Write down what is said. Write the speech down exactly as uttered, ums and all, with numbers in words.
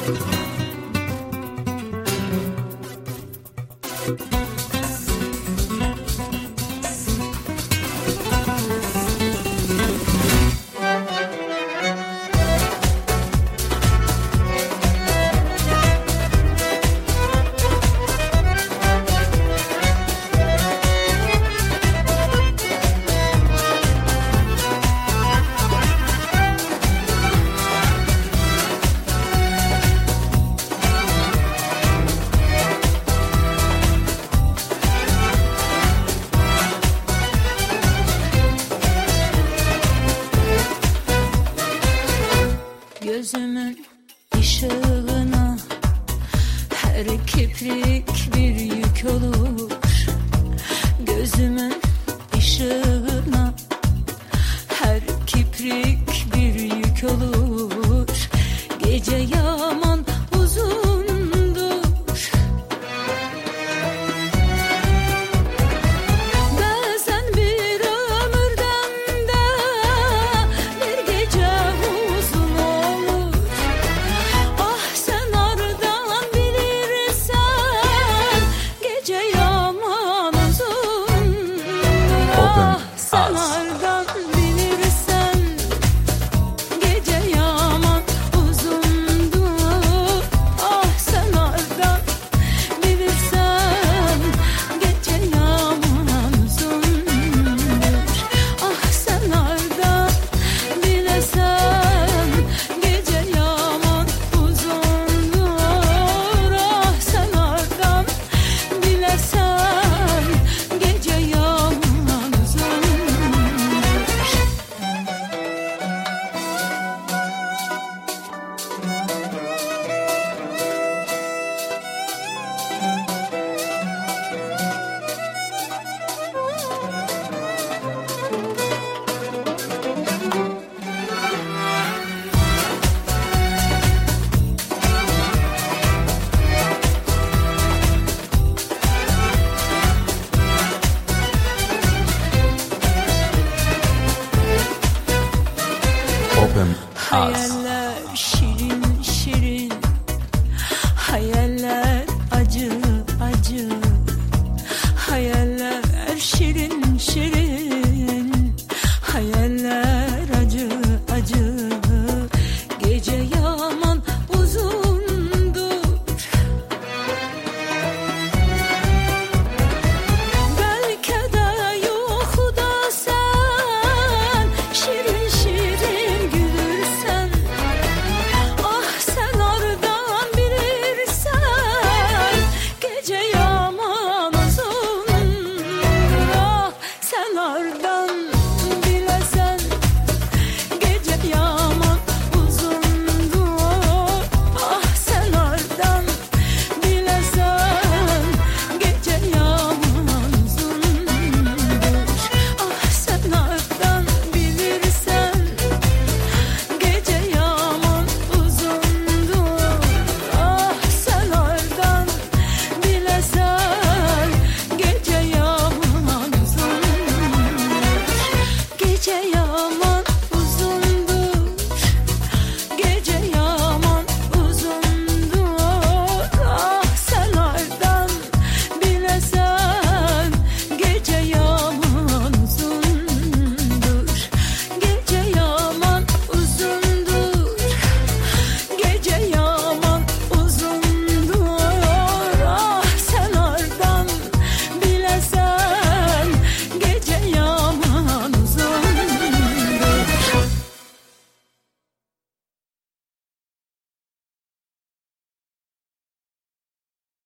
Gözümün ışığına her kiprik bir yük olur. Gözümün ışığına her kiprik bir yük olur. Gece yaman uzundur. Bazen bir ömürden de bir gece uzun olur. Ah sen oradan bilirsen gece yaman uzundur. Ah sen oradan bilirsen gece yaman uzundur. Ah sen oradan bilirsen gece yaman uzundur. Ah sen oradan bilirsen gece yaman uzundur. Ah sen oradan bilirsen gece yaman Open Eyes. hayaller şirin